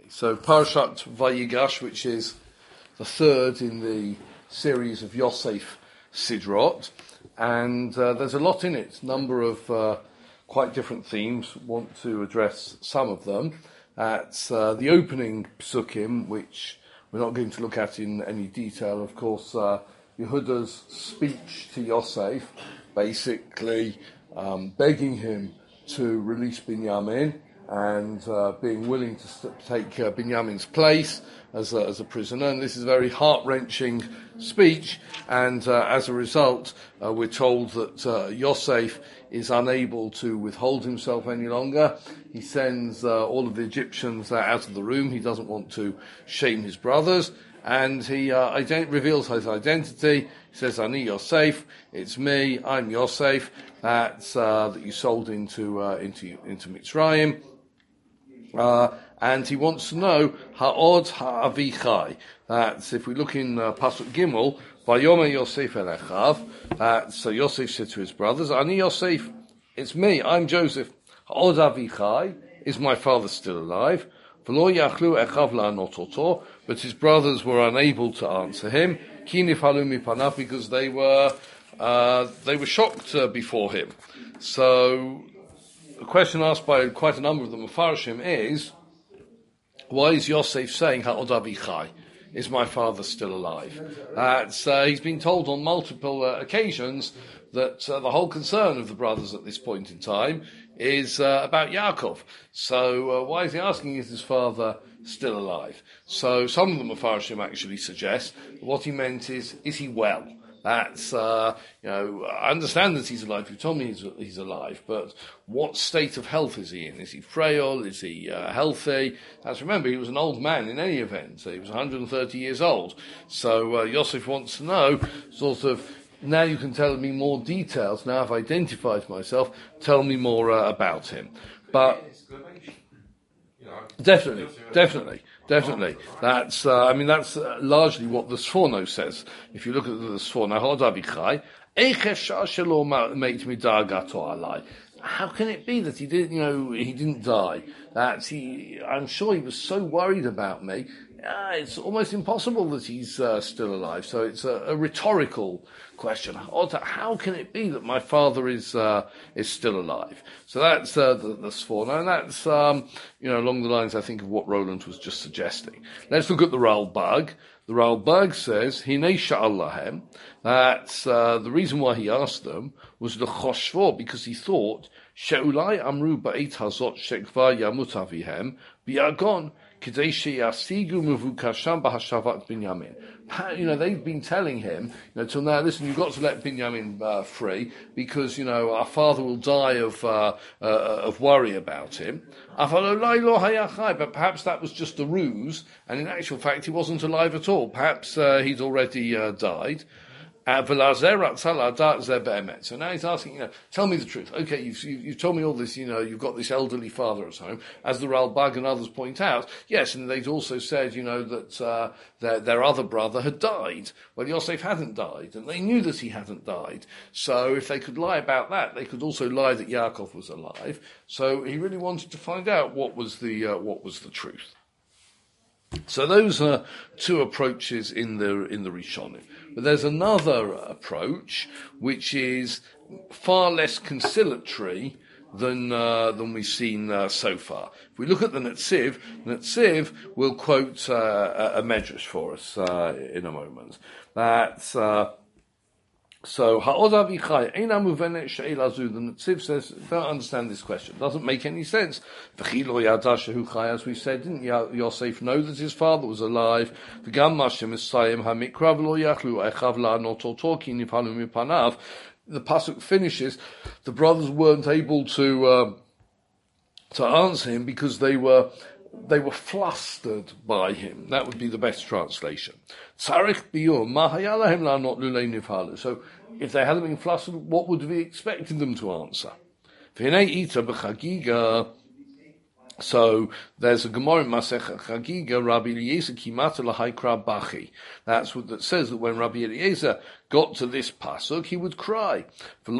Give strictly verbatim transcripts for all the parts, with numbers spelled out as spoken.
So Parashat Vayigash, which is the third in the series of Yosef Sidrot, and uh, there's a lot in it, a number of uh, quite different themes. Want to address some of them. At uh, the opening psukim, which we're not going to look at in any detail, of course, uh, Yehuda's speech to Yosef, basically um, begging him to release Binyamin, and uh, being willing to st- take uh, Binyamin's place as a, as a prisoner. And this is a very heart-wrenching speech, and uh, as a result, uh, we're told that uh, Yosef is unable to withhold himself any longer. He sends uh, all of the Egyptians uh, out of the room. He doesn't want to shame his brothers, and he uh, ident- reveals his identity. He says, Ani Yosef, it's me, I'm Yosef, that's, uh, that you sold into, uh, into, into Mitzrayim. Uh, and he wants to know ha'od ha'avichai. That's, if we look in uh, Pasuk Gimel, Vayomer Yosef el Echav, that's, so Yosef said to his brothers, Ani Yosef, it's me, I'm Joseph. Ha'od avichai, is my father still alive? V'lo yachlu echav la'anot oto, but his brothers were unable to answer him, ki nifhalu mipanav, because they were, uh, they were shocked uh, before him. So, the question asked by quite a number of the Mefarshim is, why is Yosef saying, Ha'od avichai? Is my father still alive? Uh, uh, he's been told on multiple uh, occasions that uh, the whole concern of the brothers at this point in time is uh, about Yaakov. So uh, why is he asking, is his father still alive? So some of the Mefarshim actually suggest that what he meant is, is he well? That's, uh, you know, I understand that he's alive. You told me he's, he's alive, but what state of health is he in? Is he frail? Is he uh, healthy? As remember, he was an old man in any event. So he was one hundred thirty years old. So uh, Yosef wants to know, sort of, now you can tell me more details. Now I've identified myself. Tell me more uh, about him. But definitely, definitely. Definitely. That's, uh, I mean, that's uh, largely what the Sforno says. If you look at the Sforno, how can it be that he didn't, you know, he didn't die? That he, I'm sure he was so worried about me. Uh, it's almost impossible that he's uh, still alive. So it's a, a rhetorical question. How can it be that my father is uh, is still alive? So that's uh, the, the Sforno, and that's um, you know along the lines, I think, of what Roland was just suggesting. Let's look at the Ralbag. The Ralbag says, "Hinei sha'allahem." That's uh, the reason why he asked them was the choshvo, because he thought she'ulai amru ba'et hazot shekva yamut avihem bi'agon. You know, they've been telling him, you know, till now, listen, you've got to let Binyamin uh, free, because, you know, our father will die of uh, uh, of worry about him. But perhaps that was just a ruse, and in actual fact, he wasn't alive at all. Perhaps uh, he'd already uh, died. So now he's asking, you know, tell me the truth. Okay, you've, you've told me all this, you know, you've got this elderly father at home, as the Ralbag and others point out. Yes, and they'd also said, you know, that uh, their, their other brother had died. Well, Yosef hadn't died, and they knew that he hadn't died. So if they could lie about that, they could also lie that Yaakov was alive. So he really wanted to find out what was the uh, what was the truth. So those are two approaches in the in the Rishonim. But there's another approach which is far less conciliatory than uh, than we've seen uh, so far. If we look at the Netziv, Netziv will quote uh, a, a medrash for us uh, in a moment. That's uh, so Ha'od avichai eina muvenet she'ela zu. The Netziv says, don't understand this question. It doesn't make any sense. V'chi lo yada shehu chai, as we said, didn't Yosef know that his father was alive? V'gam mashem esayim ha'mikra v'lo yachlu echav la'anot oto ki nifhalu mipanav. The pasuk finishes, the brothers weren't able to uh, to answer him because they were they were flustered by him. That would be the best translation. So if they hadn't been flustered, what would we expected them to answer? So there's a Gemara in Masech Chagiga, Rabbi Eliezer Kimata Lahaikra Bachi. That's what that says, that when Rabbi Eliezer got to this pasuk, he would cry. The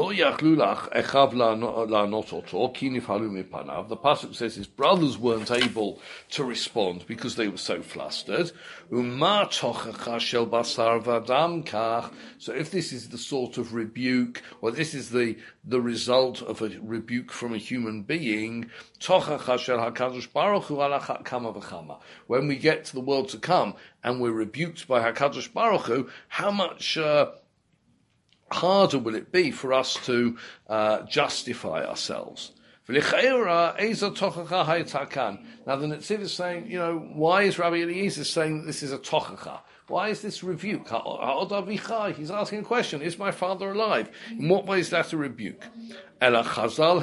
pasuk says his brothers weren't able to respond because they were so flustered. So if this is the sort of rebuke, or this is the, the result of a rebuke from a human being, when we get to the world to come and we're rebuked by HaKadosh Baruch Hu, how much uh, harder will it be for us to uh, justify ourselves? Now the Netziv is saying, you know, why is Rabbi Eliezer saying that this is a tochacha? Why is this rebuke? He's asking a question, is my father alive? In what way is that a rebuke? So he's saying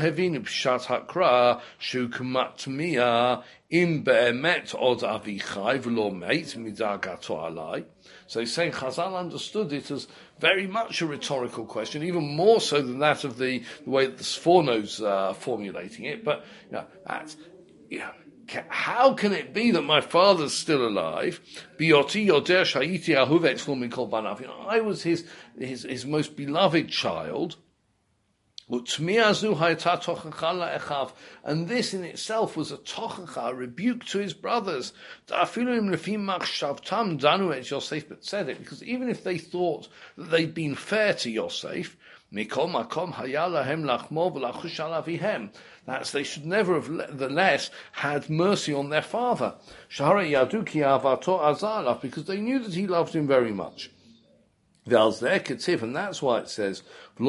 Chazal understood it as very much a rhetorical question, even more so than that of the, the way that the Sforno's uh, formulating it. But you know, that's, you know, how can it be that my father's still alive? You know, I was his, his, his most beloved child. And this in itself was a tochacha, a rebuke to his brothers. Because even if they thought that they'd been fair to Yosef, that's they should never have the less had mercy on their father. Because they knew that he loved him very much. And that's why it says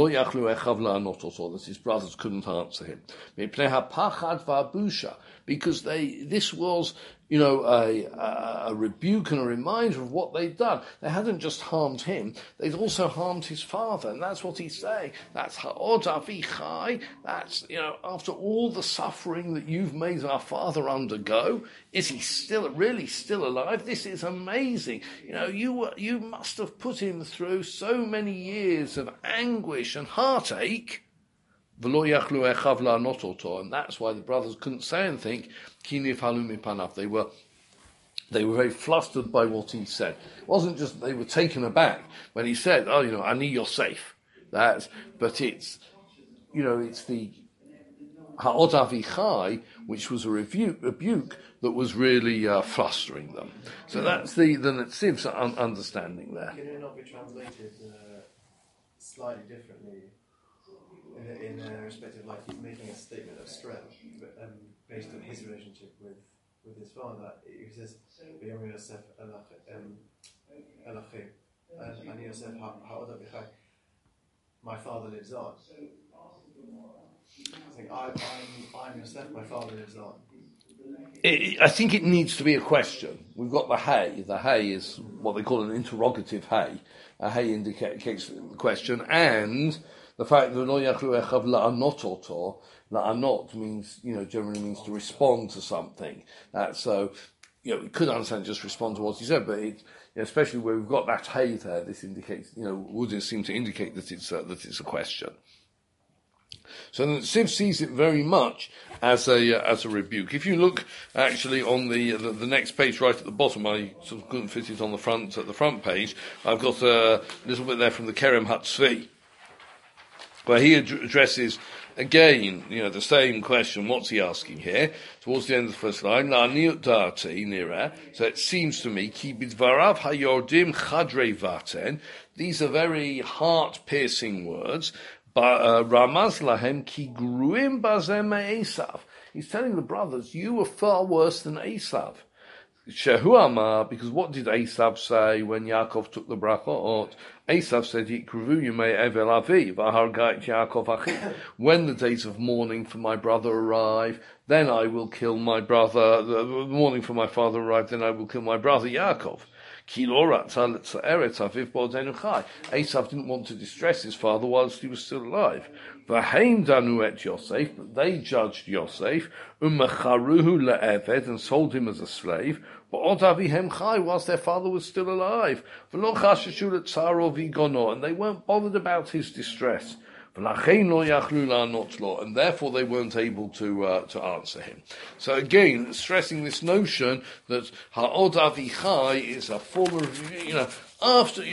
that his brothers couldn't answer him. Because they this was, you know, a, a rebuke and a reminder of what they'd done. They hadn't just harmed him, they'd also harmed his father, and that's what he's saying. That's ha'od avichai, that's, you know, after all the suffering that you've made our father undergo, is he still, really still alive? This is amazing. You know, you were, you must have put him through so many years of anguish and heartache. And that's why the brothers couldn't say anything. They were, they were very flustered by what he said. It wasn't just that they were taken aback when he said, "Oh, you know, Ani Yosef." That's, but it's, you know, it's the Ha'od Avichai, which was a rebuke, rebuke that was really uh, flustering them. So that's the the Netziv's un- understanding there. Can it not be translated uh, slightly differently? In uh, respect of, like, he's making a statement of strength, but, um, based on his relationship with, with his father. He says, "V'yom Yosef elachim, and Ani Yosef ha'od avichai." My father lives on. I think I, I'm, I'm Yosef. My father lives on. It, I think it needs to be a question. We've got the hay. The hay is what they call an interrogative hay. A hay indicates the question, and the fact that lo yachlu echav la'anot oto, la'anot means, you know, generally means to respond to something. That's so, you know, we could understand just respond to what he said, but it, you know, especially where we've got that hay there, this indicates, you know, would seem to indicate that it's a, that it's a question. So the Siv sees it very much as a uh, as a rebuke. If you look actually on the, the the next page right at the bottom, I sort of couldn't fit it on the front at the front page. I've got a little bit there from the Kerem Hatzvi, where he ad- addresses again, you know, the same question. What's he asking here? Towards the end of the first line, La'aniut da'ati nira. So it seems to me, ki bidvarav hayordim chadrei vaten. These are very heart-piercing words. Ramaz lahem ki gruim bazem Esav. He's telling the brothers, you were far worse than Esav. Shehu amar, because what did Esav say when Yaakov took the brachot? Esav said, "Yikruvu yimei evel avi v'hargait Yaakov achi." When the days of mourning for my brother arrive, then I will kill my brother. The mourning for my father arrive, then I will kill my brother Yaakov. Esav didn't want to distress his father whilst he was still alive. V'heim danu et Yosef, but they judged Yosef, u'mecharuhu le'eved, and sold him as a slave, but avihem chai, whilst their father was still alive. V'lo chashashu le'tzaro v'gono, and they weren't bothered about his distress. And therefore they weren't able to uh, to answer him. So again, stressing this notion that ha'od avichai is a form of, you know, after, you know,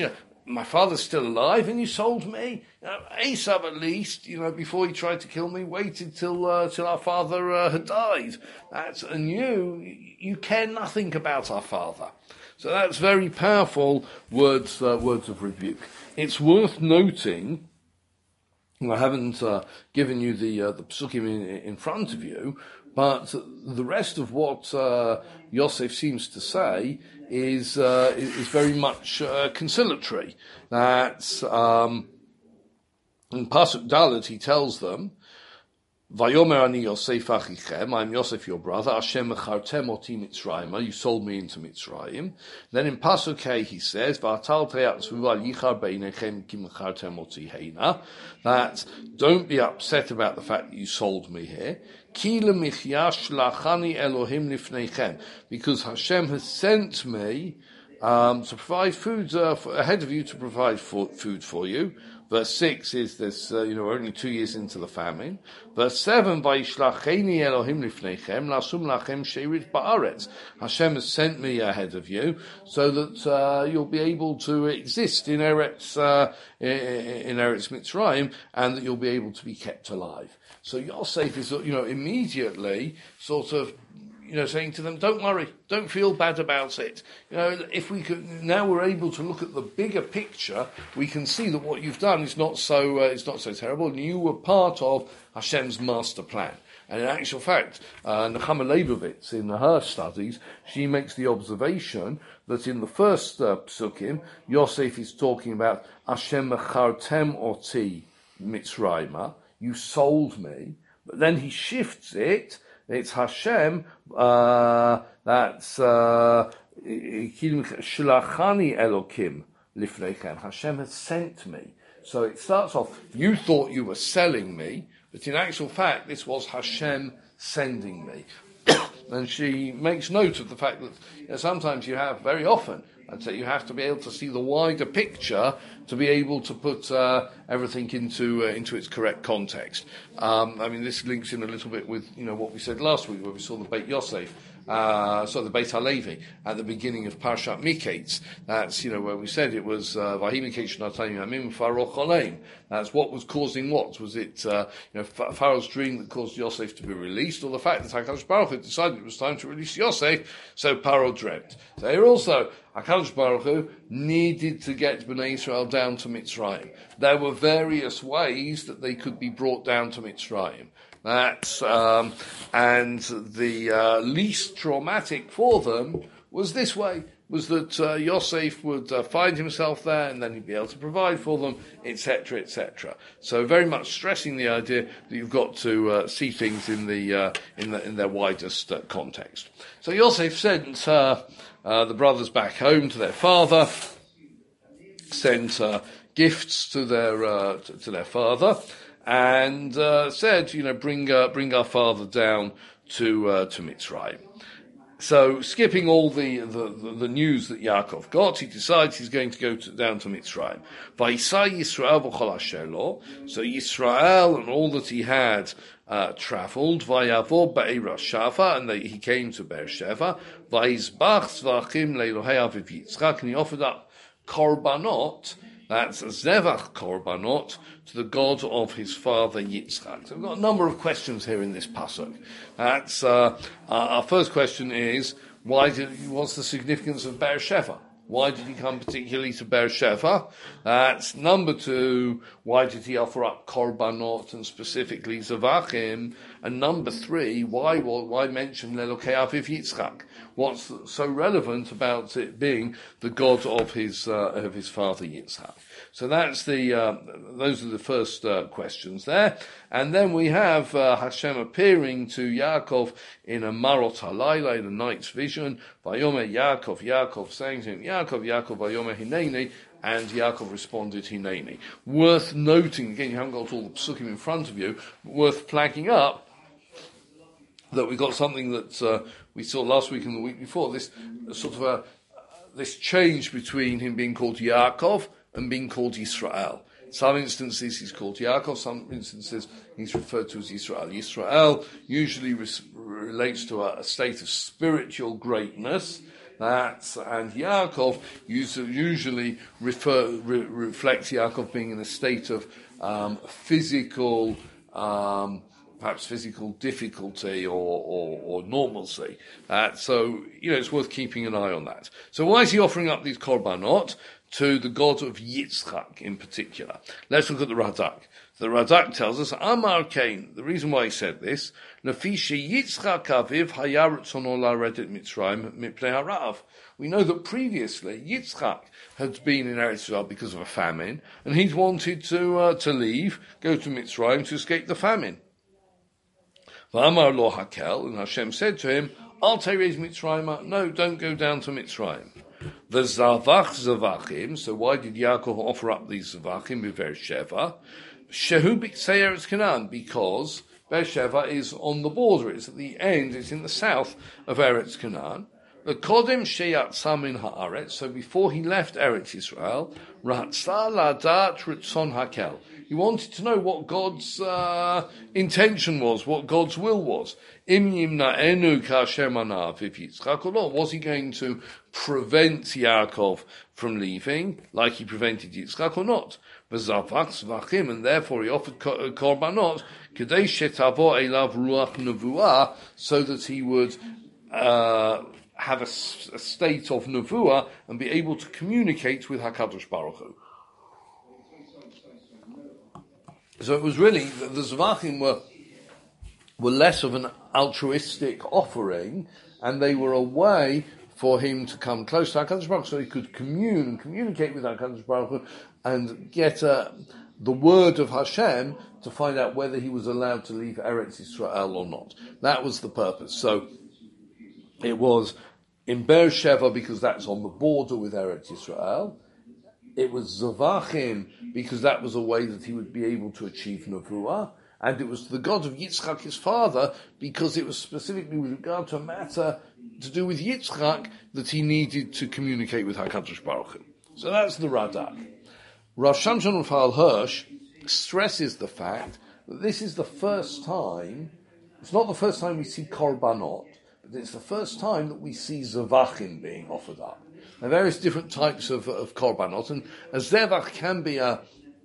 my father's still alive and you sold me? You know, Esav at least, you know, before he tried to kill me, waited till uh, till our father uh, had died. That's, and you, you care nothing about our father. So that's very powerful words, uh, words of rebuke. It's worth noting, and I haven't uh, given you the uh, the psukim in, in front of you, but the rest of what uh, Yosef seems to say is uh, is very much uh, conciliatory. That um, in Pasuk Dalet he tells them, "Vayomer ani Yosef achichem, I'm Yosef your brother. Hashem mechartem oti Mitzrayim. You sold me into Mitzrayim." Then in Pasuk Hey he says, "Va'atal te'atzvu al yichar beinechem ki mechartem oti heina." That don't be upset about the fact that you sold me here. Ki lemichyah shlachani Elohim lifneichem, because Hashem has sent me um, to provide food uh, for, ahead of you, to provide for, food for you. Verse six is this, uh, you know, only two years into the famine. Verse seven, Vayishlacheni Elohim lifneichem, lasum lachem sherit ba'aretz. Hashem has sent me ahead of you, so that uh, you'll be able to exist in Eretz, uh, in Eretz Mitzrayim, and that you'll be able to be kept alive. So Yosef is, you know, immediately sort of, you know, saying to them, don't worry, don't feel bad about it. You know, if we could, now we're able to look at the bigger picture, we can see that what you've done is not so, uh, it's not so terrible, and you were part of Hashem's master plan. And in actual fact, uh, Nechama Leibovitz, in her studies, she makes the observation that in the first uh, psukim, Yosef is talking about Hashem mechartem oti Mitzrayim, you sold me, but then he shifts it. It's Hashem, uh, that's, uh, Shlachani Elokim Lifneichem. Hashem has sent me. So it starts off, you thought you were selling me, but in actual fact, this was Hashem sending me. And she makes note of the fact that, you know, sometimes you have, very often, I'd say you have to be able to see the wider picture to be able to put uh, everything into uh, into its correct context. Um, I mean, this links in a little bit with, you know, what we said last week, where we saw the Beit Yosef, uh, so the Beit HaLevi at the beginning of Parshat Miketz. That's, you know, where we said it was Vahi Miketz Shnatayim Yamim Pharaoh Choleim. That's what was causing what? Was it, uh, you know, Pharaoh's dream that caused Yosef to be released, or the fact that HaKadosh Baruch Hu decided it was time to release Yosef, so Pharaoh dreamt. So here also, HaKadosh Baruch Hu needed to get Bnei Israel down to Mitzrayim. There were various ways that they could be brought down to Mitzrayim. That's, um, and the uh, least traumatic for them was this way, was that uh, Yosef would uh, find himself there, and then he'd be able to provide for them, et cetera, et cetera. So very much stressing the idea that you've got to uh, see things in the uh, in the in their widest uh, context. So Yosef sent uh, uh, the brothers back home to their father, sent uh, gifts to their uh, to, to their father, and uh, said, you know, bring uh, bring our father down to uh, to Mitzrayim. So, skipping all the, the, the, the news that Yaakov got, he decides he's going to go to, down to Mitzrayim. Vayisai Yisrael v'chol asher lo. So Yisrael and all that he had uh, travelled. Vayavor ba'era Shava, and they, he came to Beersheva. Vayizbach tzvachim le'Elohei Aviv Yitzchak, and he offered up korbanot, that's Zevach korbanot, to the God of his father Yitzchak. So we've got a number of questions here in this pasuk. That's uh, our first question is, why did, what's the significance of Beersheva? Why did he come particularly to Beersheva? That's number two, why did he offer up korbanot and specifically Zavachim? And number three, why why mention Lelokei Aviv Yitzchak? What's so relevant about it being the God of his uh, of his father Yitzchak? So that's the uh, those are the first uh, questions there, and then we have uh, Hashem appearing to Yaakov in a marot halayla, in a night's vision. Vayomer Yaakov, Yaakov saying to him, Yaakov, Yaakov, Vayomer Hineni, and Yaakov responded Hineni. Worth noting again, you haven't got all the psukim in front of you, but worth flagging up that we got something that uh, we saw last week and the week before. This sort of a uh, this change between him being called Yaakov and being called Yisrael. Some instances he's called Yaakov, some instances he's referred to as Yisrael. Yisrael usually res- relates to a, a state of spiritual greatness. That's, and Yaakov usually refer, re, reflects Yaakov being in a state of um, physical, um, perhaps physical difficulty or, or, or normalcy. Uh, so, you know, it's worth keeping an eye on that. So why is he offering up these korbanot to the God of Yitzchak in particular? Let's look at the Radak. The Radak tells us, Amar Cain, the reason why he said this, Nafisha Yitzchak Aviv Hayarutzono Laredet Mitzrayim Mipnei Harav. We know that previously Yitzchak had been in Eretz Israel because of a famine, and he'd wanted to uh, to leave, go to Mitzrayim to escape the famine. V'amar lo Hakel, and Hashem said to him, Al teirez Mitzrayim, no, don't go down to Mitzrayim. The Zavach Zavachim, so why did Yaakov offer up these Zavachim with Beersheva? Shehu B'Ktzei Eretz Canaan, because Beersheva is on the border, it's at the end, it's in the south of Eretz Canaan. The Kodem Sheyatzam in Haaretz, so before he left Eretz Israel, Ratzah Ladat Ritzon Hakel. He wanted to know what God's uh, intention was, what God's will was. Im Yimna'enu Kasher Manav Yitzchak or not? Was he going to prevent Yaakov from leaving, like he prevented Yitzchak or not? V'zavach zvachim, and therefore he offered korbanot kedei shetavo elav ruach nevuah, so that he would uh, have a, a state of nevuah and be able to communicate with Hakadosh Baruch Hu. So it was really the, the zvachim were were less of an altruistic offering, and they were a way for him to come close to HaKadosh Baruch Hu, so he could commune and communicate with HaKadosh Baruch Hu and get uh, the word of Hashem to find out whether he was allowed to leave Eretz Israel or not. That was the purpose. So it was in Beersheva because that's on the border with Eretz Israel. It was Zavachim because that was a way that he would be able to achieve Nevuah. And it was the God of Yitzchak, his father, because it was specifically with regard to a matter to do with Yitzchak that he needed to communicate with HaKadosh Baruch Hu. So that's the Radak. Rav Shamshon Raphael Hirsch stresses the fact that this is the first time, it's not the first time we see korbanot, but it's the first time that we see zevachim being offered up. There are various different types of, of korbanot, and a zevach can be a,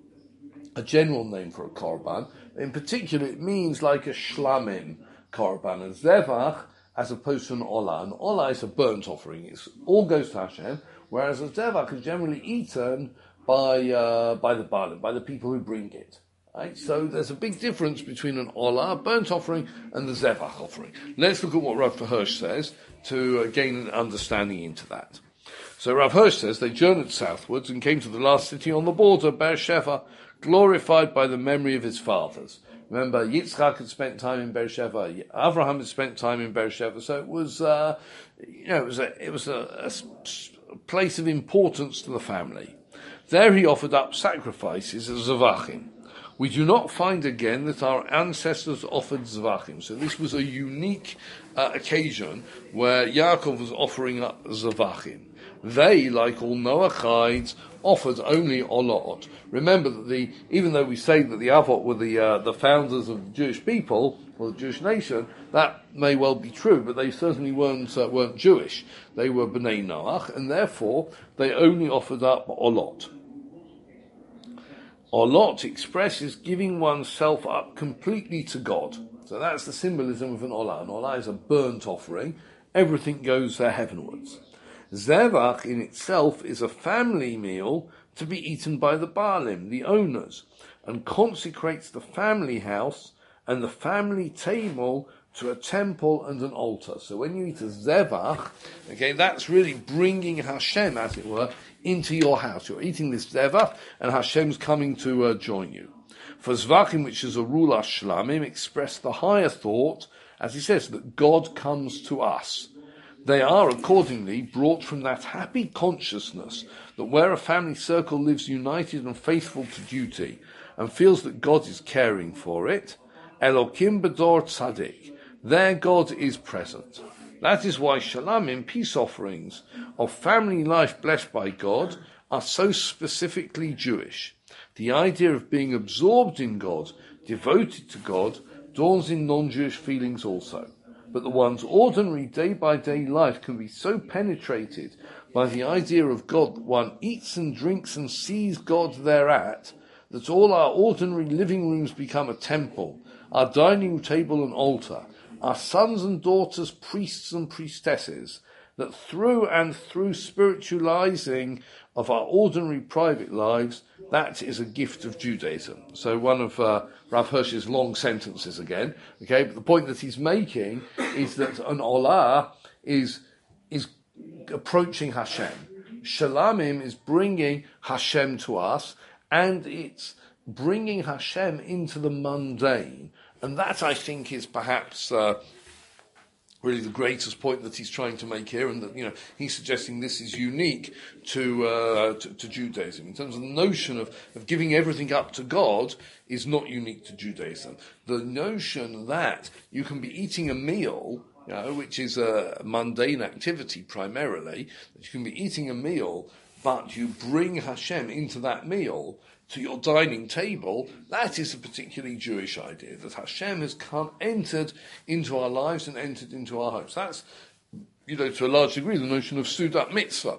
a general name for a korban. In particular, it means like a shlamim korban. A zevach, as opposed to an olah. An olah is a burnt offering. It all goes to Hashem, whereas a zevach is generally eaten by uh, by the Baalim, by the people who bring it. Right? So there's a big difference between an olah, a burnt offering, and the zevach offering. Let's look at what Rav Hirsch says to uh, gain an understanding into that. So Rav Hirsch says they journeyed southwards and came to the last city on the border, Beersheva, glorified by the memory of his fathers. Remember, Yitzchak had spent time in Beersheva, Avraham had spent time in Beersheva, so it was, uh, you know, it was a, it was a, a place of importance to the family. There he offered up sacrifices as Zavachim. We do not find again that our ancestors offered Zavachim. So this was a unique uh, occasion where Yaakov was offering up Zavachim. They, like all Noachides, offered only Olot. Remember that the, even though we say that the Avot were the uh, the founders of the Jewish people, or the Jewish nation, that may well be true, but they certainly weren't uh, weren't Jewish. They were Bnei Noach, and therefore they only offered up Olot. Olot expresses giving oneself up completely to God. So that's the symbolism of an Olah. An Olah is a burnt offering. Everything goes uh, heavenwards. Zevach in itself is a family meal to be eaten by the Baalim, the owners, and consecrates the family house and the family table to a temple and an altar. So when you eat a Zevach, okay, that's really bringing Hashem, as it were, into your house. You're eating this Zevach, and Hashem's coming to uh, join you. For Zvachim, which is a rule Shlamim, express the higher thought, as he says, that God comes to us. They are accordingly brought from that happy consciousness that where a family circle lives united and faithful to duty and feels that God is caring for it, Elokim Bedor Tzadik, there God is present. That is why Shalamim, peace offerings of family life blessed by God, are so specifically Jewish. The idea of being absorbed in God, devoted to God, dawns in non-Jewish feelings also. but the one's ordinary day-by-day life can be so penetrated by the idea of God that one eats and drinks and sees God thereat, that all our ordinary living rooms become a temple, our dining table an altar, our sons and daughters priests and priestesses, that through and through spiritualizing of our ordinary private lives, that is a gift of Judaism. So one of uh, Rav Hirsch's long sentences again, okay, but the point that he's making is that an olah is, is approaching Hashem. Shalamim is bringing Hashem to us, and it's bringing Hashem into the mundane. And that, I think, is perhaps uh, really the greatest point that he's trying to make here, and that, you know, he's suggesting this is unique to, uh, to, to Judaism. In terms of the notion of, of giving everything up to God is not unique to Judaism. The notion that you can be eating a meal, you know, which is a mundane activity primarily, that you can be eating a meal, but you bring Hashem into that meal, to your dining table, that is a particularly Jewish idea, that Hashem has come, entered into our lives and entered into our homes. That's, you know, to a large degree, the notion of Sudat Mitzvah.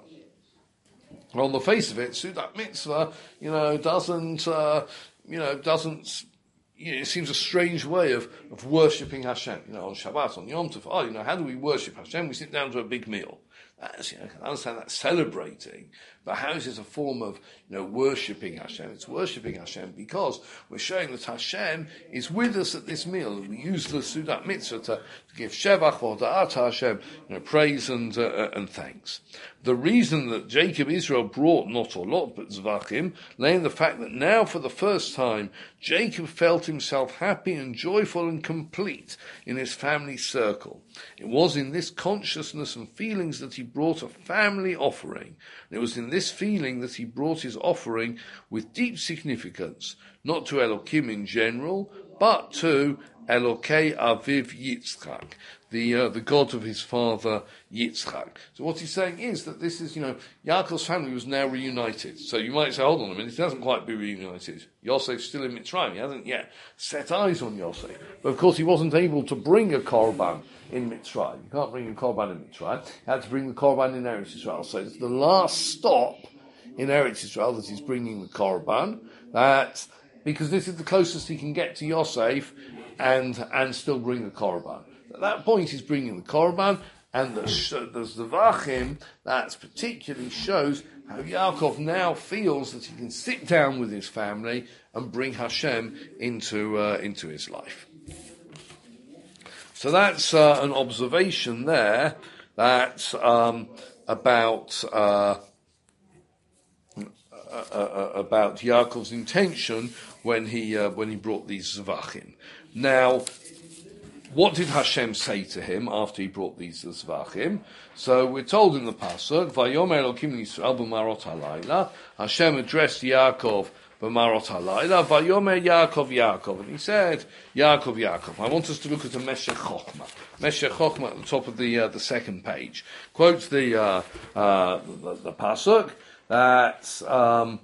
On the face of it, Sudat Mitzvah, you know, doesn't, uh, you know, doesn't, you know, it seems a strange way of, of worshipping Hashem. You know, on Shabbat, on Yom Tov, oh, you know, how do we worship Hashem? We sit down to a big meal. That's, you know, I understand that celebrating, but how is it a form of, you know, worshipping Hashem? It's worshipping Hashem because we're showing that Hashem is with us at this meal. We use the Sudat Mitzvah to, to give Shevach or Da'at Hashem, you know, praise and uh, and thanks. The reason that Jacob Israel brought not Olot but Zvachim lay in the fact that now for the first time Jacob felt himself happy and joyful and complete in his family circle. It was in this consciousness and feelings that he brought a family offering. It was in this feeling that he brought his offering with deep significance, not to Elokim in general, but to Elokei Aviv Yitzchak, the uh, the God of his father Yitzchak. So what he's saying is that this is, you know, Yaakov's family was now reunited. So you might say, hold on a minute, he hasn't quite been reunited. Yosef's still in Mitzrayim. He hasn't yet set eyes on Yosef. But of course he wasn't able to bring a korban in Mitzrayim. You can't bring a korban in Mitzrayim. He had to bring the korban in Eretz Yisrael. So it's the last stop in Eretz Yisrael that he's bringing the korban. That, because this is the closest he can get to Yosef and and still bring the korban. At that point, he's bringing the korban, and the the Zvachim, that particularly shows how Yaakov now feels that he can sit down with his family and bring Hashem into uh, into his life. So that's uh, an observation there that um, about uh, uh, uh, about Yaakov's intention when he uh, when he brought these Zvachim. Now, what did Hashem say to him after he brought these Zvachim? So we're told in the pasuk, "Vayomer Elokim Yisrael b'marot halayla." Hashem addressed Yaakov b'marot halayla. Vayomer Yaakov Yaakov, and he said, "Yaakov Yaakov." I want us to look at the Meshech Chochmah. Meshech Chochmah at the top of the uh, the second page quotes the uh, uh, the, the pasuk that. Um,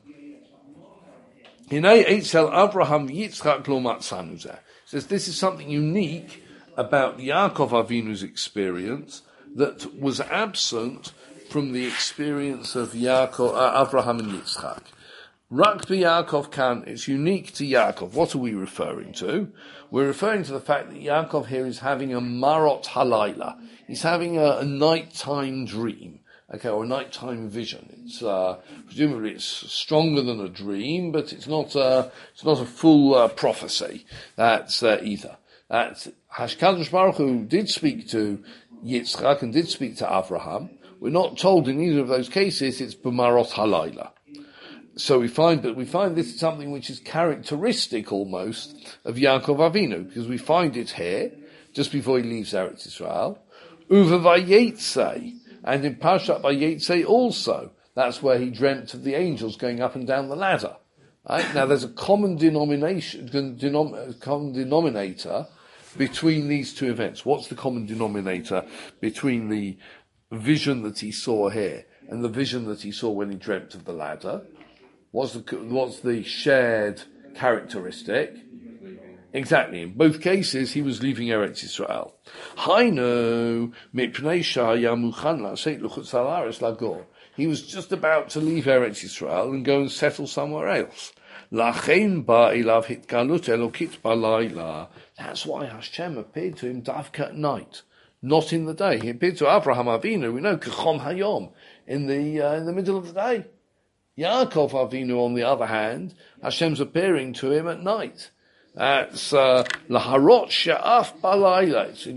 Hinei Eitzel Abraham Yitzchak lo matzanu zeh. Says this is something unique about Yaakov Avinu's experience that was absent from the experience of Yaakov, uh, Abraham and Yitzchak. Rak Yaakov kan, it's unique to Yaakov. What are we referring to? We're referring to the fact that Yaakov here is having a marot halayla. He's having a, a nighttime dream. Okay, or a nighttime vision. It's uh, presumably it's stronger than a dream, but it's not a it's not a full uh, prophecy. That's uh, either. That's Hashkadosh Baruch Hu did speak to Yitzchak and did speak to Abraham. We're not told in either of those cases it's b'marot halayla. So we find that we find this is something which is characteristic almost of Yaakov Avinu, because we find it here just before he leaves Eretz Yisrael. Uva vayetze. And in Parshat Vayetze also, that's where he dreamt of the angels going up and down the ladder. Right? Now there's a common denomination, denom, common denominator between these two events. What's the common denominator between the vision that he saw here and the vision that he saw when he dreamt of the ladder? What's the, what's the shared characteristic? Exactly. In both cases, he was leaving Eretz Yisrael. Hainu mipnei shaya muchan la'aseit l'chutz ha'aretz lagor. He was just about to leave Eretz Yisrael and go and settle somewhere else. Lachein ba ilav hitgalut elokit balayla. That's why Hashem appeared to him davka at night, not in the day. He appeared to Avraham Avinu, we know, kechom hayom, in the uh, in the middle of the day. Yaakov Avinu, on the other hand, Hashem's appearing to him at night. That's laharot she'af balayla. It's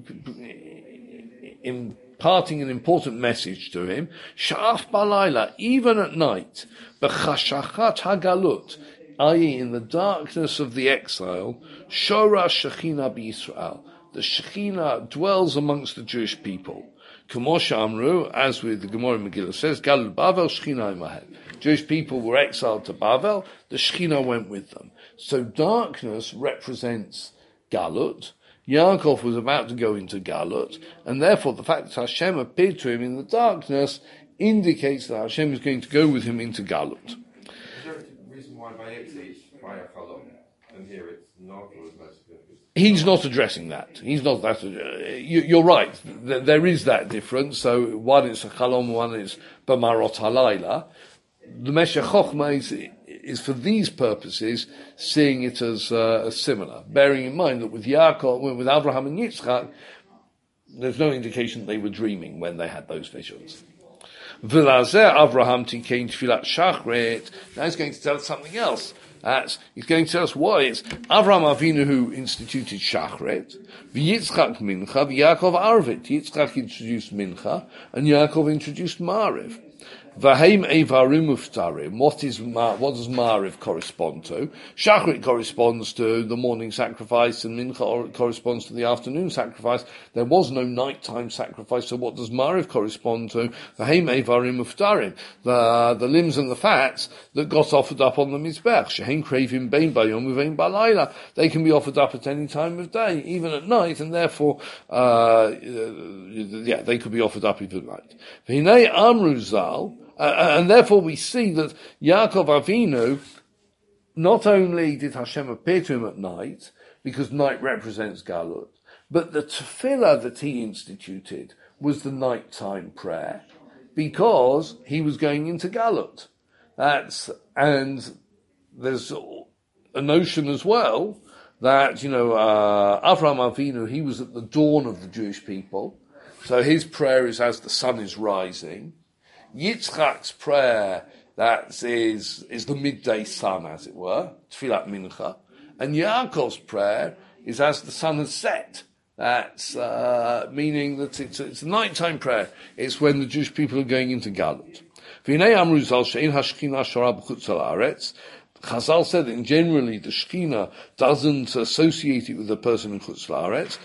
imparting an important message to him. She'af balayla, even at night. B'chashachat hagalut, that is, in the darkness of the exile. Shora Shechina b'Yisrael. The Shechina dwells amongst the Jewish people. K'moshe Amru, as with the Gemara Megillah says, Galul Bavel Shechina imahem. Jewish people were exiled to Bavel, the Shechina went with them. So darkness represents Galut. Yaakov was about to go into Galut, and therefore the fact that Hashem appeared to him in the darkness indicates that Hashem is going to go with him into Galut. Is there a reason why by it's by a chalom, and here it's not, or is that significant? He's not addressing that. He's not that. Uh, you, you're right. There is that difference. So one is a chalom, one is b'marot halayla. The Meshech Chochmah is, is for these purposes seeing it as, uh, as similar, bearing in mind that with Yaakov, with Abraham and Yitzchak, there's no indication they were dreaming when they had those visions. V'lazeh Abraham tikein tfilat shachrit. Now he's going to tell us something else. That's, he's going to tell us why it's Avraham Avinu who instituted Shachret, Yitzchak Mincha, Yaakov Arvit. Yitzchak introduced Mincha, and Yaakov introduced Mariv. V'heim Eivarim Uftarim. What is what does Mariv correspond to? Shachrit corresponds to the morning sacrifice, and Mincha corresponds to the afternoon sacrifice. There was no nighttime sacrifice, so what does Mariv correspond to? V'heim Eivarim Uftarim. The the limbs and the fats that got offered up on the mizbech. Shehein Kravim Bein Bayom Uvein Balayla. They can be offered up at any time of day, even at night, and therefore, uh, yeah, they could be offered up even at night. V'hinei Amru Zal. Uh, and therefore we see that Yaakov Avinu, not only did Hashem appear to him at night, because night represents Galut, but the tefillah that he instituted was the nighttime prayer, because he was going into Galut. That's, and there's a notion as well that, you know, uh, Avraham Avinu, he was at the dawn of the Jewish people, so his prayer is as the sun is rising. Yitzchak's prayer, that is, is the midday sun, as it were, Tfilat Mincha, and Yaakov's prayer is as the sun has set. That's uh, meaning that it's, it's a nighttime prayer. It's when the Jewish people are going into Galut. V'nei amru zal she'en hashchina shara b'chutz ha'aretz. Chazal said that generally the Shekhinah doesn't associate it with the person in Chutz La'aretz,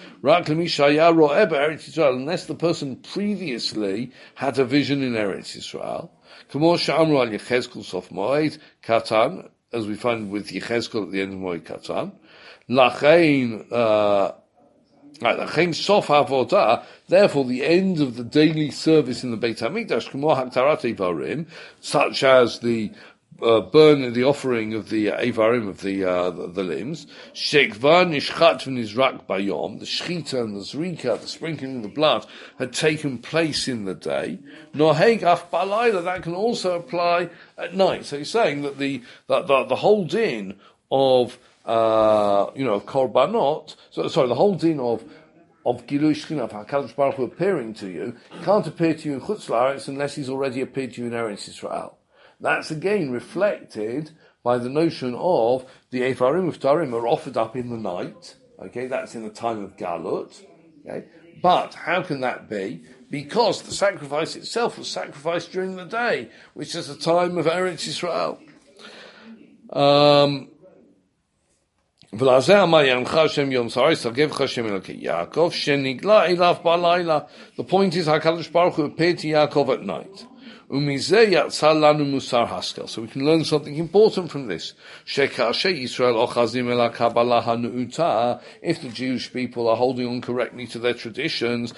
unless the person previously had a vision in Eretz Yisrael. Katan, as we find with Yechezkel at the end of Moed Katan. Lachein, Sof Havodah, therefore the end of the daily service in the Beit HaMikdash, such as the Uh, burn the offering of the uh, Eivarim, of the, uh, the, the limbs. Shekva nishchat v'nizrak bayom. The shchita and the zrika, the sprinkling of the blood, had taken place in the day. Noheg af balayla, that can also apply at night. So he's saying that the, that the, the whole din of, uh, you know, of korbanot, so, sorry, the whole din of, of Gilui Shekhinah, of HaKadosh Baruch Hu appearing to you, can't appear to you in Chutz La'aretz unless he's already appeared to you in Eretz Yisrael. That's again reflected by the notion of the Eivarim Uftarim are offered up in the night. Okay, that's in the time of Galut. Okay, but how can that be? Because the sacrifice itself was sacrificed during the day, which is the time of Eretz Yisrael. Um, the point is, HaKadosh Baruch Hu appeared to Yaakov at night. So we can learn something important from this. If the Jewish people are holding on correctly to their traditions,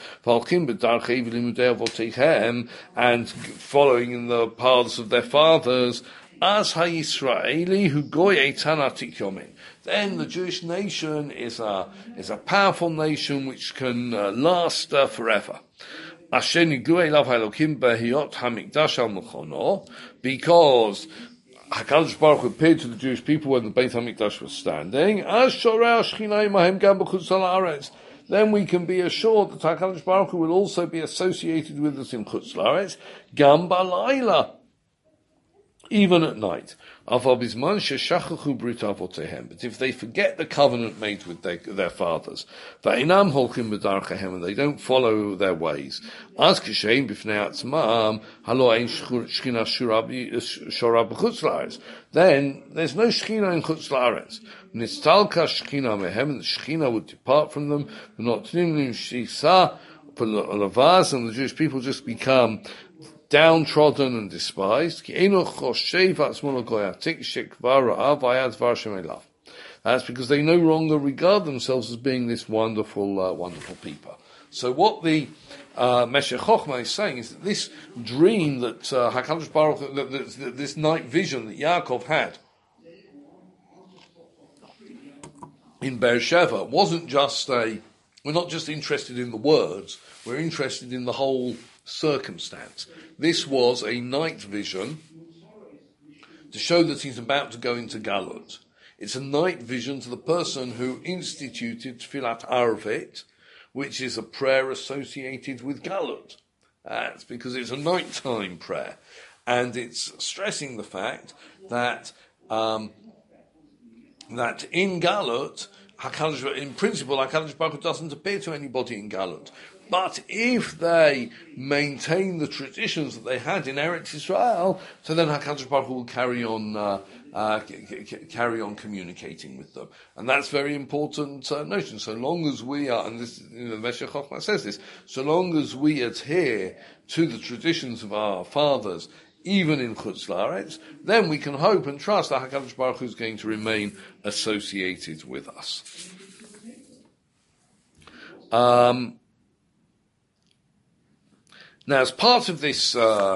and following in the paths of their fathers, As ha-Yisraeli hu goy eitan atik yomin. Then the Jewish nation is a is a powerful nation which can uh, last uh, forever. Asher niguei lav ha'elokim behiyot hamikdash al mechono, because HaKadosh Baruch Hu appeared to the Jewish people when the Beit HaMikdash was standing. As shorei Shechina imahem gam b'chutz ha'aretz. Then we can be assured that HaKadosh Baruch Hu will also be associated with us in Chutz La'aretz, gam b'layla, even at night. But if they forget the covenant made with their, their fathers, and they don't follow their ways, then there's no Shechina in Chutz La'aretz. Nistalka Shechina mehem, the Shechina would depart from them, and the Jewish people just become downtrodden and despised. That's because they no longer regard themselves as being this wonderful, uh, wonderful people. So what the uh, Meshech Chochmah is saying is that this dream that uh, HaKadosh Baruch, that, that, that this night vision that Yaakov had in Beersheba wasn't just a, we're not just interested in the words, we're interested in the whole circumstance. This was a night vision to show that he's about to go into Galut. It's a night vision to the person who instituted Tfilat Arvit, which is a prayer associated with Galut. That's because it's a nighttime prayer. And it's stressing the fact that um, that in Galut, HaKadosh, in principle, HaKadosh Baruch Hu doesn't appear to anybody in Galut. But if they maintain the traditions that they had in Eretz Yisrael, so then HaKadosh Baruch Hu will carry on, uh, uh, c- c- carry on communicating with them. And that's very important uh, notion. So long as we are, and this, you know, Meshech Chochmah says this, so long as we adhere to the traditions of our fathers, even in Chutz La'aretz, then we can hope and trust that HaKadosh Baruch Hu is going to remain associated with us. Um, Now, as part of this uh,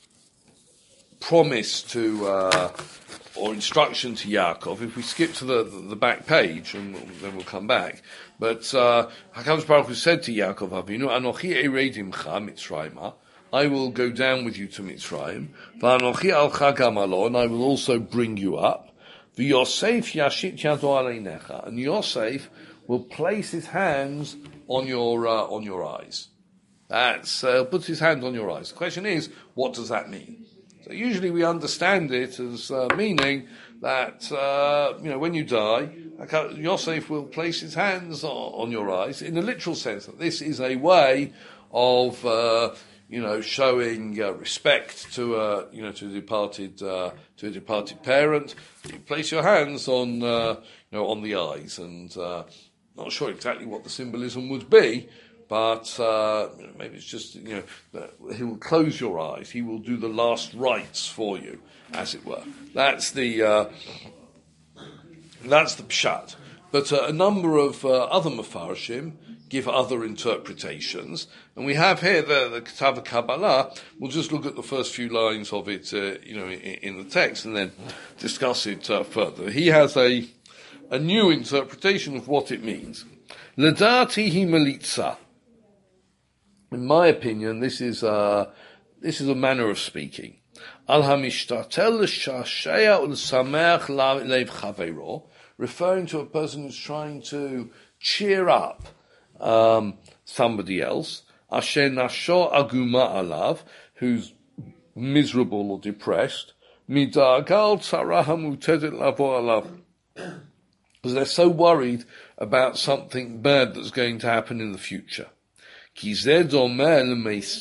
promise to, uh, or instruction to Yaakov, if we skip to the, the, the back page, and we'll, then we'll come back, but uh, HaKadosh Baruch Hu said to Yaakov Avinu, Anochi eredimcha Mitzrayma, I will go down with you to Mitzrayim, V'anochi alcha gamalo, and I will also bring you up, V'Yosef yashit yado aleinecha, and Yosef will place his hands on your uh, on your eyes. That's, uh, puts his hand on your eyes. The question is, what does that mean? So usually we understand it as uh, meaning that, uh, you know, when you die, Yosef will place his hands on, on your eyes in a literal sense, that this is a way of, uh, you know, showing uh, respect to, uh, you know, to a departed, uh, to a departed parent. You place your hands on, uh, you know, on the eyes, and, uh, not sure exactly what the symbolism would be, but uh, maybe it's just, you know, he will close your eyes. He will do the last rites for you, as it were. That's the uh, that's the pshat. But uh, a number of uh, other mafarshim give other interpretations, and we have here the, the Ketav Kabbalah. We'll just look at the first few lines of it, uh, you know, in, in the text, and then discuss it uh, further. He has a a new interpretation of what it means. Ledati hi melitza. In my opinion, this is a, this is a manner of speaking. Al hamishtatel l'shashaya ul'sameach lev chaveiro, referring to a person who's trying to cheer up um, somebody else. Asher nasho aguma alav, who's miserable or depressed. Midagal tzara hamutedet lavo alav, because they're so worried about something bad that's going to happen in the future. So this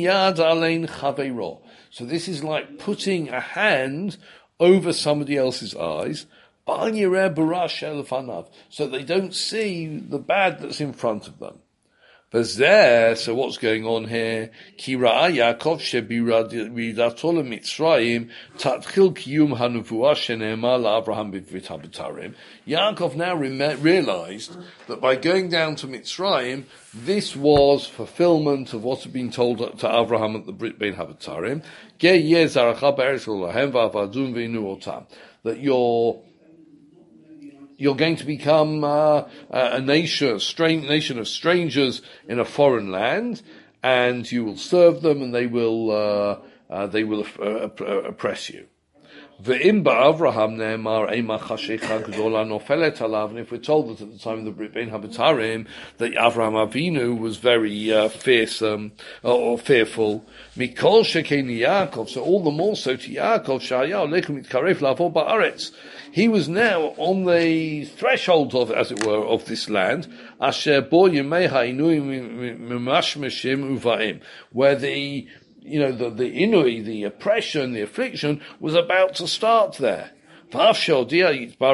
is like putting a hand over somebody else's eyes, so they don't see the bad that's in front of them. There, so what's going on here? Ki ra'a Yaakov shebiradatol Mitzrayim tatchil kiyum hanuvuah shene'emar la'Avraham b'vrit habetarim. Yaakov now re- realized that by going down to Mitzrayim, this was fulfillment of what had been told to Avraham at the Brit Bein Habetarim. Ge yeh zaracha be'eretz olahem va'avadum ve'inu otam. That your You're going to become uh, a nation, a strange nation of strangers in a foreign land, and you will serve them, and they will uh, uh, they will uh, oppress you. Ve'im ba'Avraham ne'emar eima chashecha gdola nofelet alav. And if we're told that at the time of the Brit Bein Habetarim that Avraham Avinu was very uh, fearsome or fearful, mikol shekein Yaakov. So all the more so to Yaakov, sha'ayah lekum mitkaref lavo ba'aretz. He was now on the threshold of, as it were, of this land, asher bo yemei ha'inui mimashmeshim uvaim, where the, you know, the, the inui, the oppression, the affliction was about to start there. And even though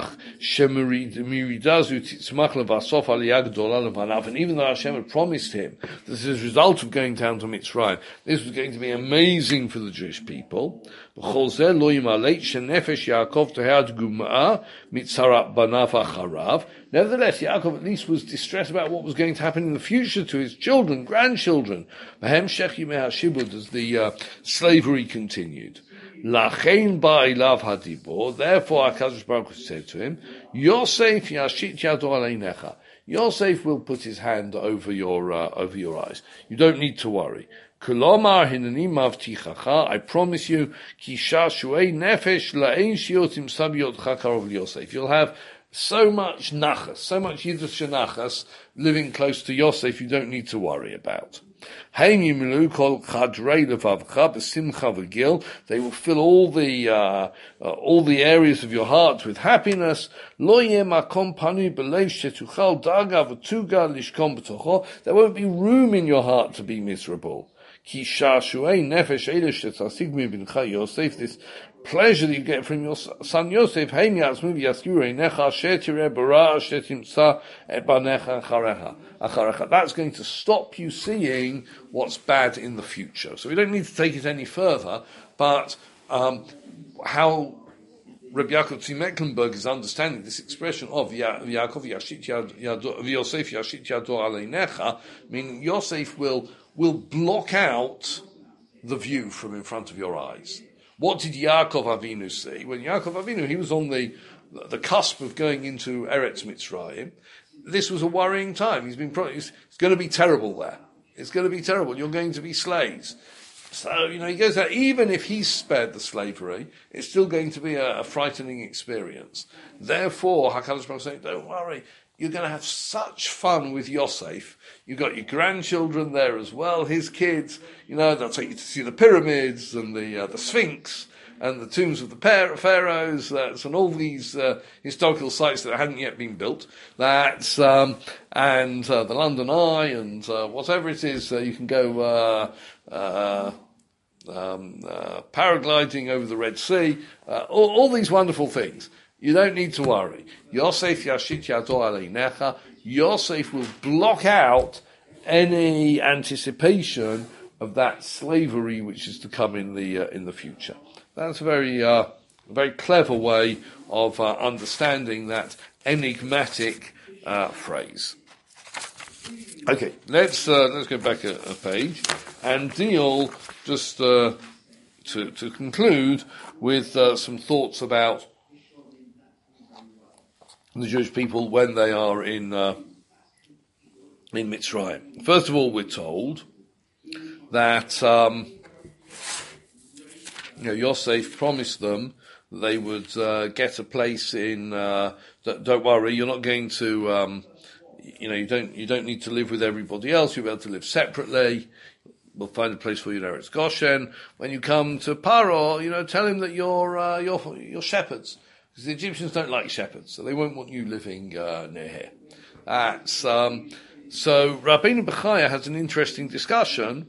Hashem had promised him that as a result of going down to Mitzrayim, this was going to be amazing for the Jewish people, nevertheless, Yaakov at least was distressed about what was going to happen in the future to his children, grandchildren, as the uh, slavery continued. Lachein ba'ilav hadibor. Therefore, HaKadosh Baruch Hu said to him, Yosef yashit yado aleinecha. Yosef will put his hand over your uh, over your eyes. You don't need to worry. Kulomar hinani mavtichacha. I promise you, kisha shuei nefesh la'ein shiotim sabiotcha karov Yosef. You'll have so much nachas, so much yiddush nachas living close to Yosef. You don't need to worry about. They will fill all the uh, uh, all the areas of your heart with happiness. There won't be room in your heart to be miserable. This pleasure that you get from your son Yosef, that's going to stop you seeing what's bad in the future. So we don't need to take it any further, but um, how Rabbi Yaakov Tzvi Mecklenburg is understanding this expression of Yaakov Yashit Yado, Yosef Yashit Yado Aleinecha, meaning Yosef will will block out the view from in front of your eyes. What did Yaakov Avinu see? When Yaakov Avinu, he was on the the cusp of going into Eretz Mitzrayim. This was a worrying time. He's been, it's, it's going to be terrible there. It's going to be terrible. You're going to be slaves. So, you know, he goes there, even if he's spared the slavery, it's still going to be a, a frightening experience. Therefore, HaKadosh Baruch Hu saying, don't worry, you're going to have such fun with Yosef. You've got your grandchildren there as well, his kids, you know, they'll take you to see the pyramids and the, uh, the Sphinx and the tombs of the pharaohs, uh, and all these uh, historical sites that hadn't yet been built. That's um, and uh, the London Eye and uh, whatever it is. Uh, you can go uh, uh, um, uh, paragliding over the Red Sea. Uh, all, all these wonderful things. You don't need to worry. Yosef yashit yado aleinecha. Yosef will block out any anticipation of that slavery which is to come in the uh, in the future. That's a very, uh, very clever way of uh, understanding that enigmatic uh, phrase. Okay, let's uh, let's go back a, a page and deal just uh, to to conclude with uh, some thoughts about the Jewish people when they are in uh, in Mitzrayim. First of all, we're told that. Um, You know, Yosef promised them that they would uh, get a place in. Uh, don't worry, you're not going to. Um, you know, you don't you don't need to live with everybody else. You'll be able to live separately. We'll find a place for you there. It's Goshen. When you come to Paro, you know, tell him that you're uh, you're you're shepherds, because the Egyptians don't like shepherds, so they won't want you living uh, near here. That's um, so. Rabbeinu Bechaya has an interesting discussion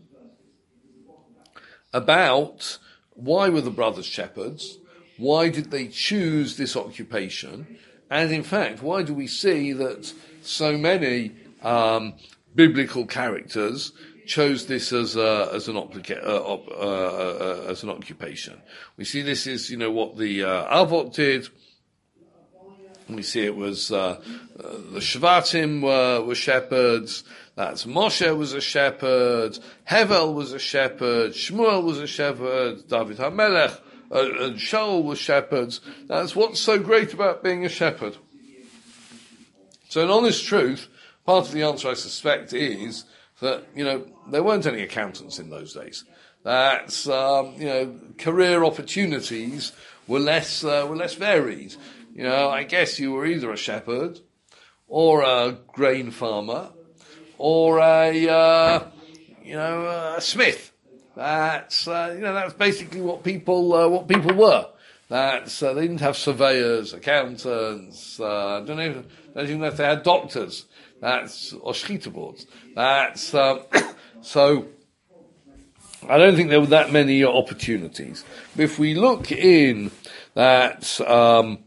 about. Why were the brothers shepherds? Why did they choose this occupation? And in fact, why do we see that so many um, biblical characters chose this as a, as an obliga- uh, op- uh, uh, as an occupation. We see this is, you know, what the uh, Avot did. We see it was uh, uh, the Shvatim were, were shepherds. That's Moshe was a shepherd. Hevel was a shepherd. Shmuel was a shepherd. David HaMelech uh, and Shaul were shepherds. That's what's so great about being a shepherd. So, in honest truth, part of the answer, I suspect, is that, you know, there weren't any accountants in those days. That's, um, you know, career opportunities were less, uh, were less varied. You know, I guess you were either a shepherd, or a grain farmer, or a, uh, you know, a smith. That's, uh, you know, that's basically what people, uh, what people were. That's, uh, they didn't have surveyors, accountants, uh, I don't even, don't even know if they had doctors. That's, or shchita boards. That's, um, so, I don't think there were that many opportunities. But if we look in that, um,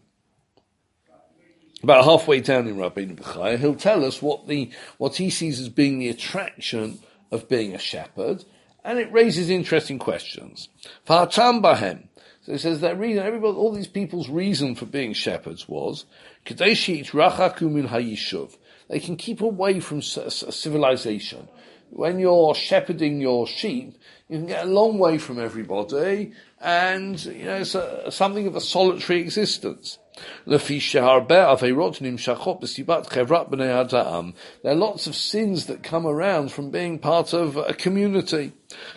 about halfway down in Rabbeinu Bechaya, he'll tell us what the, what he sees as being the attraction of being a shepherd, and it raises interesting questions. V'hatam bahem. So he says that reason, everybody, all these people's reason for being shepherds was, Kedei she'yitrachaku min hayishuv. They can keep away from civilization. When you're shepherding your sheep, you can get a long way from everybody, and, you know, it's a, something of a solitary existence. There are lots of sins that come around from being part of a community.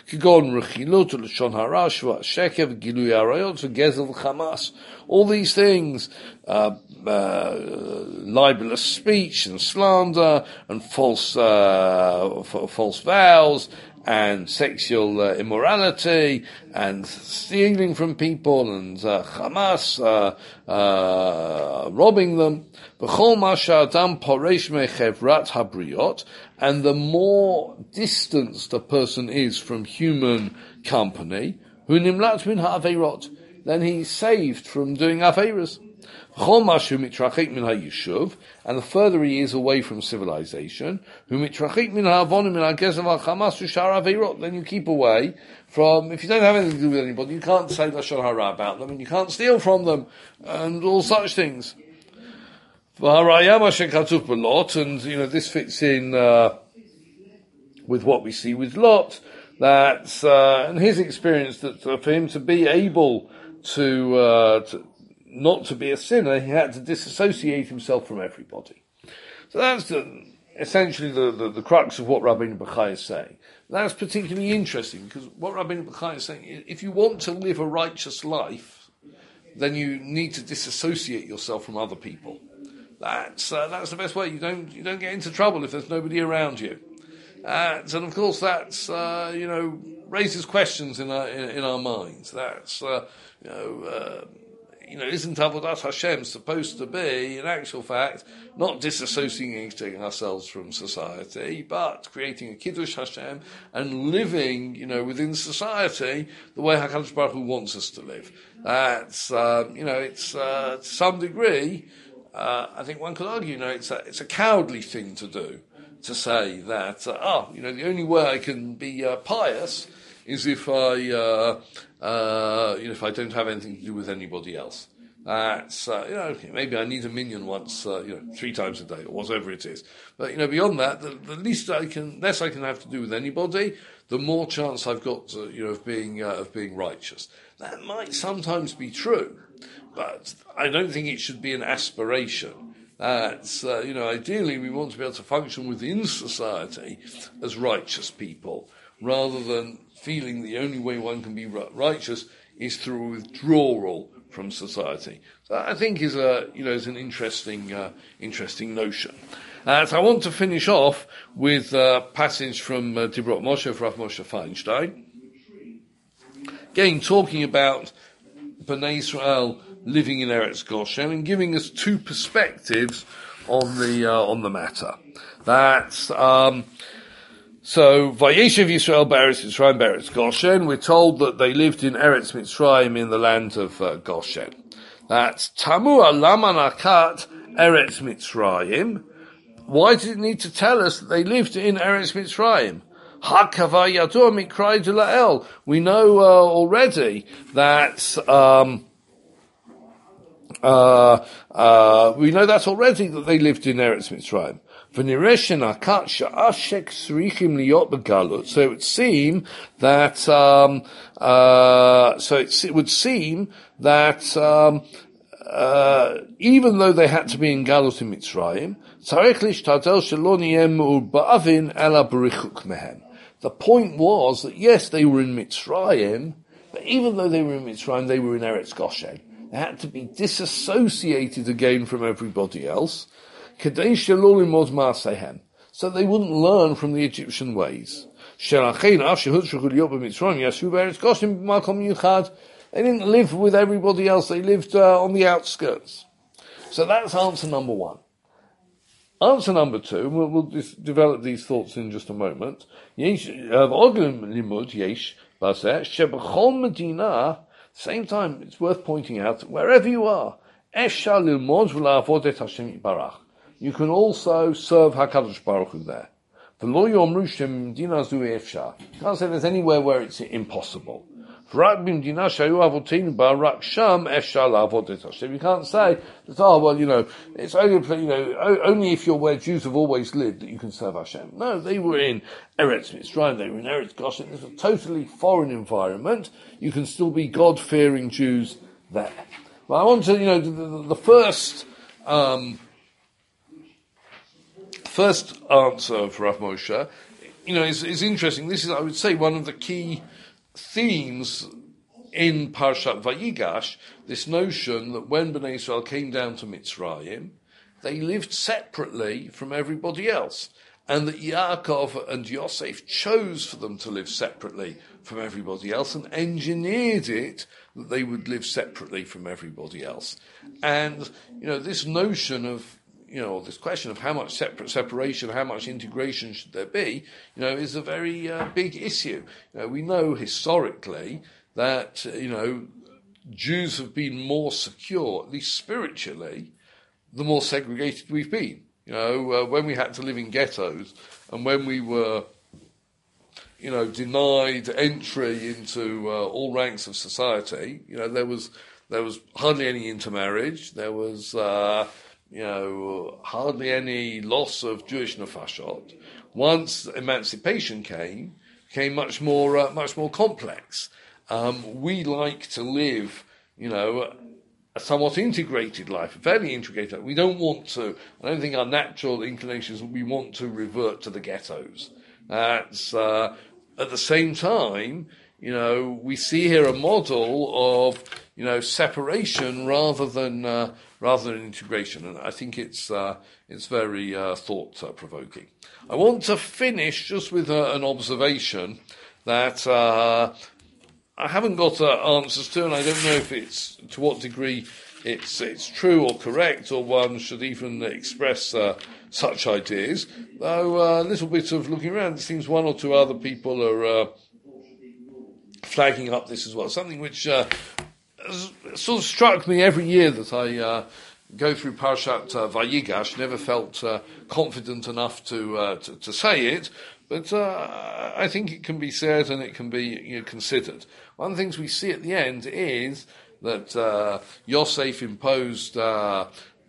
All these things, uh, uh, libelous speech and slander and false, uh, f- false vows, and sexual uh, immorality, and stealing from people, and uh, Hamas, uh, uh, robbing them. And the more distanced a person is from human company, then he's saved from doing aveiros. And the further he is away from civilization, then you keep away from, if you don't have anything to do with anybody, you can't say lashon hara about them, and you can't steal from them, and all such things. And, you know, this fits in uh, with what we see with Lot, that, uh, and his experience, that uh, for him to be able to, uh, to not to be a sinner, he had to disassociate himself from everybody. So that's the, essentially the, the, the crux of what Rabbeinu Bechaya is saying. That's particularly interesting, because what Rabbeinu Bechaya is saying is, if you want to live a righteous life, then you need to disassociate yourself from other people. That's uh, that's the best way. You don't you don't get into trouble if there's nobody around you. Uh, and of course, that's uh, you know raises questions in our in, in our minds. That's uh, you know. Uh, You know, isn't Avodas Hashem supposed to be, in actual fact, not disassociating ourselves from society, but creating a Kiddush Hashem and living, you know, within society the way HaKadosh Baruch Hu wants us to live. That's, uh, you know, it's, uh, to some degree, uh, I think one could argue, you know, it's a, it's a cowardly thing to do, to say that, uh, oh, you know, the only way I can be uh, pious is if I, uh, uh, you know, if I don't have anything to do with anybody else. That's, uh, you know, maybe I need a minion once, uh, you know, three times a day, or whatever it is. But, you know, beyond that, the, the least I can, less I can have to do with anybody, the more chance I've got, to, you know, of being, uh, of being righteous. That might sometimes be true, but I don't think it should be an aspiration. That's, uh, you know, ideally we want to be able to function within society as righteous people, rather than feeling the only way one can be righteous is through withdrawal from society. So I think is a, you know, is an interesting, uh, interesting notion. Uh, so I want to finish off with a passage from uh, Divrot Moshe of Rav Moshe Feinstein. Again, talking about Bnei Israel living in Eretz Goshen and giving us two perspectives on the, uh, on the matter. That's, um, So, Vayeshev Yisrael Beretz Mitzrayim Beretz Goshen, we're told that they lived in Eretz Mitzrayim in the land of uh, Goshen. That's Tamu Alaman Akat Eretz Mitzrayim. why did it need to tell us that they lived in Eretz Mitzrayim? Hakava Yadua Mikrai de La'el. We know uh, already that um, uh, uh, we know that already that they lived in Eretz Mitzrayim. So it would seem that um, uh, so it, it would seem that um, uh, even though they had to be in Galut in Mitzrayim, the point was that yes, they were in Mitzrayim, but even though they were in Mitzrayim, they were in Eretz Goshen. They had to be disassociated again from everybody else, so they wouldn't learn from the Egyptian ways. They didn't live with everybody else, they lived uh, on the outskirts. So that's answer number one. Answer number two, we'll, we'll dis- develop these thoughts in just a moment. Same time, it's worth pointing out that wherever you are, you can also serve HaKadosh Baruch Hu there. You can't say there's anywhere where it's impossible. You can't say that, oh, well, you know, it's only, you know, only if you're where Jews have always lived that you can serve Hashem. No, they were in Eretz Mitzrayim, they were in Eretz Goshen. It's a totally foreign environment. You can still be God-fearing Jews there. But I want to, you know, the, the first, um, first answer for Rav Moshe, you know, is, is interesting. This is, I would say, one of the key themes in Parshat Vayigash, this notion that when Bnei Israel came down to Mitzrayim, they lived separately from everybody else, and that Yaakov and Yosef chose for them to live separately from everybody else and engineered it that they would live separately from everybody else. And, you know, this notion of, you know, this question of how much separate separation, how much integration should there be, you know, is a very uh, big issue. You know, we know historically that, you know, Jews have been more secure, at least spiritually, the more segregated we've been. You know, uh, when we had to live in ghettos and when we were, you know, denied entry into uh, all ranks of society, you know, there was there was hardly any intermarriage, there was, uh, you know, hardly any loss of Jewish nefashot. Once emancipation came, became much more uh, much more complex. Um, we like to live, you know, a somewhat integrated life, a fairly integrated life. We don't want to, I don't think our natural inclination is we want to revert to the ghettos. That's, uh, at the same time, you know, we see here a model of, you know, separation rather than, uh, rather than integration. And I think it's, uh, it's very, uh, thought uh, provoking. I want to finish just with uh, an observation that, uh, I haven't got uh, answers to, and I don't know if it's, to what degree it's it's true or correct, or one should even express uh, such ideas. Though uh, a little bit of looking around, it seems one or two other people are uh, flagging up this as well. Something which uh, sort of struck me every year that I uh, go through Parshat uh, Vayigash. Never felt uh, confident enough to, uh, to to say it. But uh, I think it can be said and it can be, you know, considered. One of the things we see at the end is that uh, Yosef imposed uh,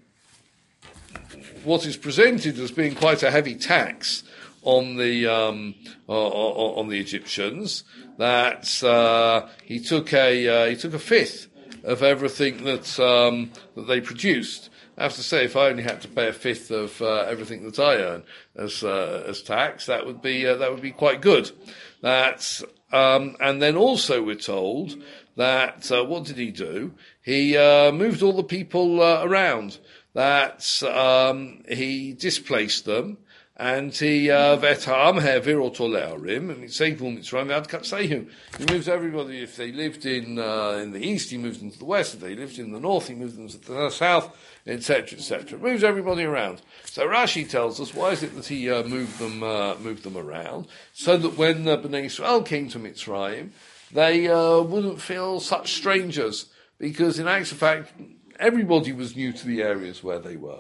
what is presented as being quite a heavy tax on the um, on, on the Egyptians. That uh, he took a uh, he took a fifth of everything that um, that they produced. I have to say, if I only had to pay a fifth of uh, everything that I earn as uh, as tax, that would be uh, that would be quite good. That's um, and then also we're told that uh, what did he do? He uh, moved all the people uh, around. That um, he displaced them, and he v'etam ha'avir oto le'arim, and Seiful Mitzrayim v'ad katzeihu. He moved everybody. If they lived in uh, in the east, he moved them to the west. If they lived in the north, he moved them to the south, et cetera, et cetera. Moves everybody around. So Rashi tells us, why is it that he uh, moved them uh, moved them around? So that when uh, Bnei Israel came to Mitzrayim, they uh, wouldn't feel such strangers, because in actual fact, everybody was new to the areas where they were.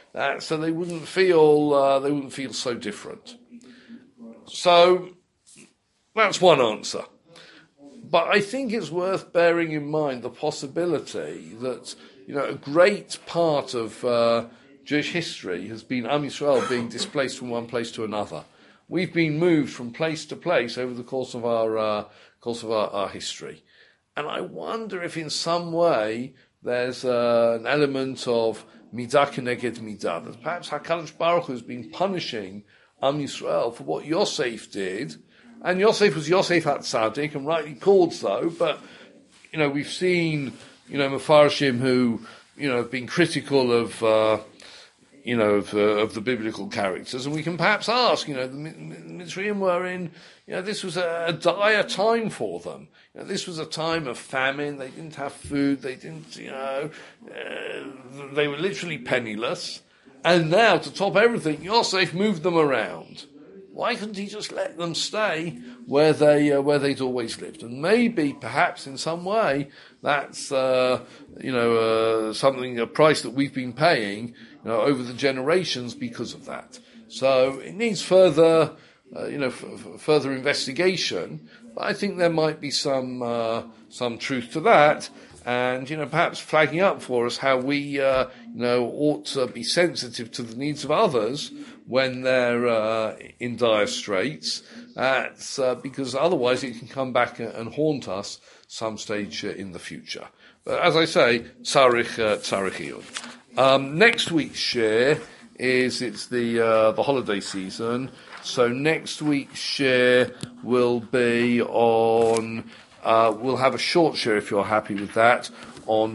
uh, so they wouldn't feel uh, they wouldn't feel so different. So that's one answer. But I think it's worth bearing in mind the possibility that, you know, a great part of uh, Jewish history has been Am Yisrael being displaced from one place to another. We've been moved from place to place over the course of our uh, course of our, our history, and I wonder if, in some way, there's uh, an element of midah keneged midah, that perhaps Hakadosh Baruch Hu has been punishing Am Yisrael for what Yosef did. And Yosef was Yosef HaTzadik, and rightly called so, but, you know, we've seen, you know, Mefarshim who, you know, have been critical of, uh, you know, of, uh, of the biblical characters, and we can perhaps ask, you know, the Mitzrayim were in, you know, this was a, a dire time for them. You know, this was a time of famine, they didn't have food, they didn't, you know, uh, they were literally penniless, and now, to top everything, Yosef moved them around. Why couldn't he just let them stay where they uh, where they'd always lived? And maybe, perhaps, in some way, that's uh, you know uh, something a price that we've been paying, you know, over the generations because of that. So it needs further uh, you know f- f- further investigation. But I think there might be some uh, some truth to that. And, you know, perhaps flagging up for us how we, uh, you know, ought to be sensitive to the needs of others when they're uh, in dire straits, uh, because otherwise it can come back and haunt us some stage uh, in the future. But as I say, tzarich, uh, tzarich iyun. Um, next week's share is, it's the uh, the holiday season, so next week's share will be on... Uh, we'll have a short share, if you're happy with that, on